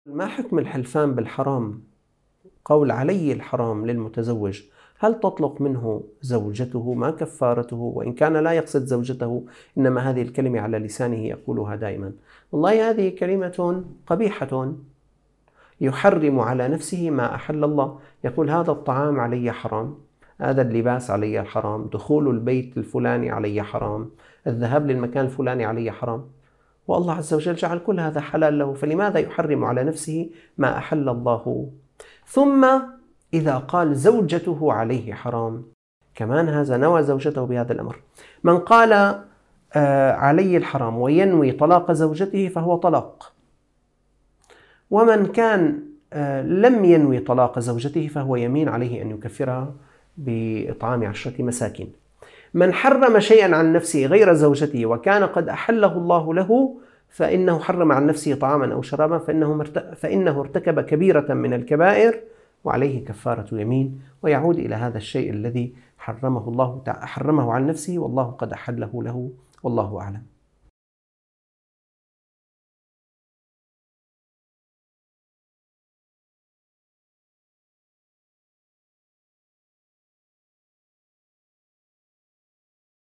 ما حكم الحلفان بالحرام؟ قول علي الحرام للمتزوج، هل تطلق منه زوجته؟ ما كفارته؟ وإن كان لا يقصد زوجته إنما هذه الكلمة على لسانه يقولها دائما. والله هذه كلمة قبيحة، يحرم على نفسه ما أحل الله. يقول هذا الطعام علي حرام، هذا اللباس علي حرام، دخول البيت الفلاني علي حرام، الذهاب للمكان الفلاني علي حرام، والله عز وجل جعل كل هذا حلال له، فلماذا يحرم على نفسه ما أحل الله؟ ثم إذا قال زوجته عليه حرام، كمان هذا نوى زوجته بهذا الأمر. من قال علي الحرام وينوي طلاق زوجته فهو طلاق، ومن كان لم ينوي طلاق زوجته فهو يمين عليه أن يكفرها بإطعام 10 مساكين. من حرم شيئا عن نفسه غير زوجته وكان قد أحله الله له فإنه حرم عن نفسه طعاما أو شرابا فإنه ارتكب كبيرة من الكبائر وعليه كفارة يمين، ويعود إلى هذا الشيء الذي حرمه عن نفسه والله قد أحله له، والله أعلم.